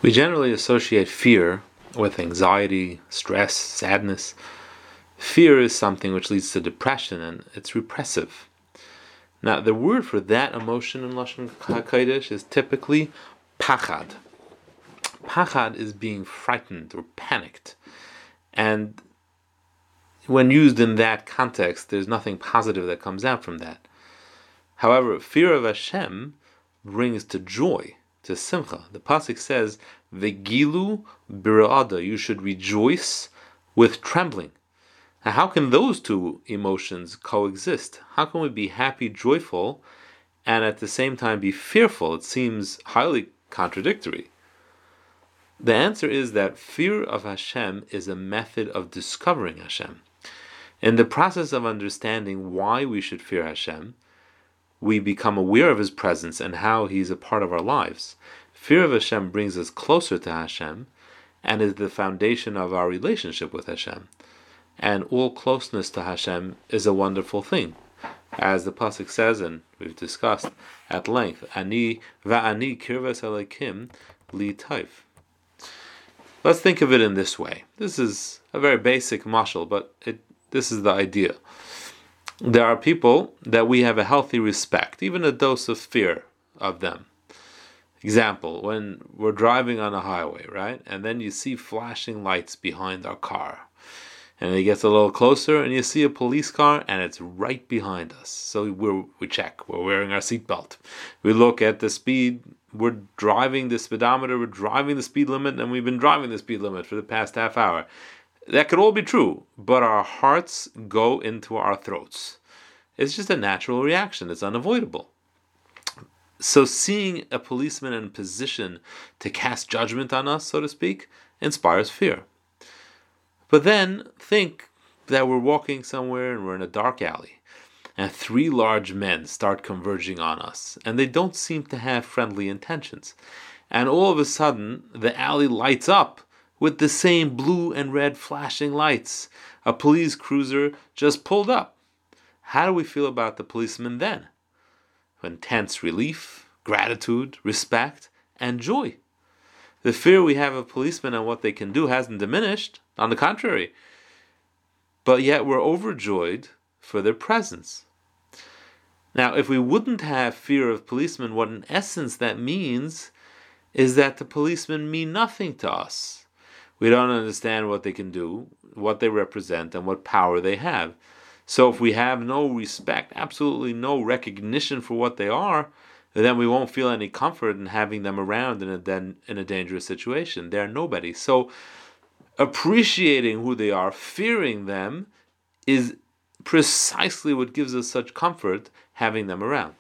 We generally associate fear with anxiety, stress, sadness. Fear is something which leads to depression, and it's repressive. Now, the word for that emotion in Lashon HaKodesh is typically pachad. Pachad is being frightened or panicked. And when used in that context, there's nothing positive that comes out from that. However, fear of Hashem brings to joy, to simcha. The pasuk says, "Vegilu birada," you should rejoice with trembling. Now, how can those two emotions coexist? How can we be happy, joyful, and at the same time be fearful? It seems highly contradictory. The answer is that fear of Hashem is a method of discovering Hashem. In the process of understanding why we should fear Hashem, we become aware of His presence and how He's a part of our lives. Fear of Hashem brings us closer to Hashem and is the foundation of our relationship with Hashem. And all closeness to Hashem is a wonderful thing. As the pasuk says, and we've discussed at length, Ani va'ani kirvas alekim li taif. Let's think of it in this way. This is a very basic mashal, but this is the idea. There are people that we have a healthy respect, even a dose of fear of them. Example, when we're driving on a highway, right? And then you see flashing lights behind our car. And it gets a little closer and you see a police car and it's right behind us. So we check, we're wearing our seatbelt. We look at the speed, we're driving the speedometer, we're driving the speed limit, and we've been driving the speed limit for the past half hour. That could all be true, but our hearts go into our throats. It's just a natural reaction, it's unavoidable. So seeing a policeman in position to cast judgment on us, so to speak, inspires fear. But then think that we're walking somewhere and we're in a dark alley, and three large men start converging on us, and they don't seem to have friendly intentions. And all of a sudden, the alley lights up with the same blue and red flashing lights. A police cruiser just pulled up. How do we feel about the policeman then? Intense relief, gratitude, respect, and joy. The fear we have of policemen and what they can do hasn't diminished. On the contrary. But yet we're overjoyed for their presence. Now, if we wouldn't have fear of policemen, what in essence that means is that the policemen mean nothing to us. We don't understand what they can do, what they represent, and what power they have. So if we have no respect, absolutely no recognition for what they are, then we won't feel any comfort in having them around in a dangerous situation. They're nobody. So appreciating who they are, fearing them, is precisely what gives us such comfort having them around.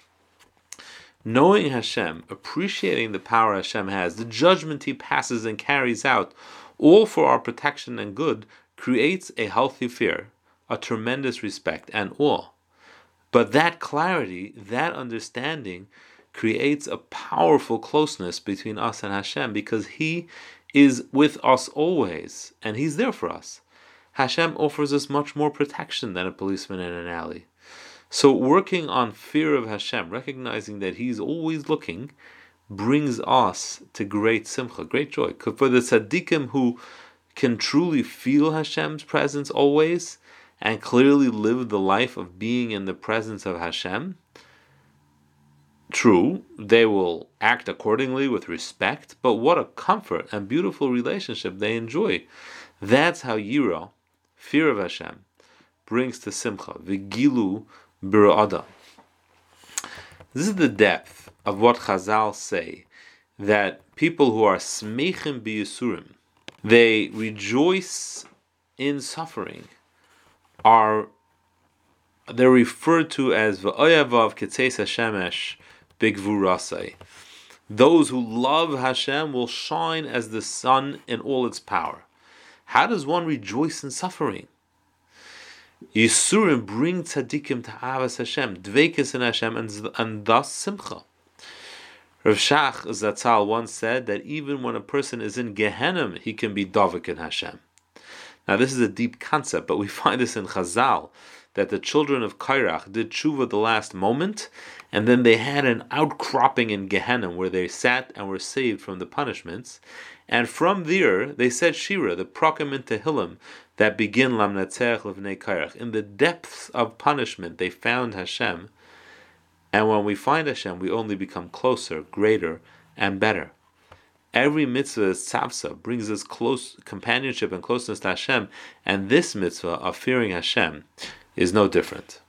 Knowing Hashem, appreciating the power Hashem has, the judgment He passes and carries out, all for our protection and good, creates a healthy fear, a tremendous respect and awe. But that clarity, that understanding, creates a powerful closeness between us and Hashem, because He is with us always, and He's there for us. Hashem offers us much more protection than a policeman in an alley. So working on fear of Hashem, recognizing that He's always looking, brings us to great simcha, great joy. For the tzaddikim who can truly feel Hashem's presence always, and clearly live the life of being in the presence of Hashem, true, they will act accordingly with respect, but what a comfort and beautiful relationship they enjoy. That's how Yira, fear of Hashem, brings to Simcha, Vigilu Bira'ada. This is the depth of what Chazal say, that people who are Smeichim B'Yisurim, they rejoice in suffering, they're referred to as V'oyavav Ketzeis HaShemesh B'Gvurasai. Those who love Hashem will shine as the sun in all its power. How does one rejoice in suffering? Yisurim bring tzaddikim to Avas Hashem, dveikis in Hashem, and thus simcha. Rav Shach Zatzal once said that even when a person is in Gehenna, he can be dovek in Hashem. Now this is a deep concept, but we find this in Chazal, that the children of Kairach did tshuva the last moment, and then they had an outcropping in Gehenna where they sat and were saved from the punishments, and from there they said Shira, the Prakim in Tehillim, that begin Lamnatzeach Levnei Kairach. In the depths of punishment they found Hashem, and when we find Hashem, we only become closer, greater, and better. Every mitzvah is tzavsa, brings us close companionship and closeness to Hashem, and this mitzvah of fearing Hashem is no different.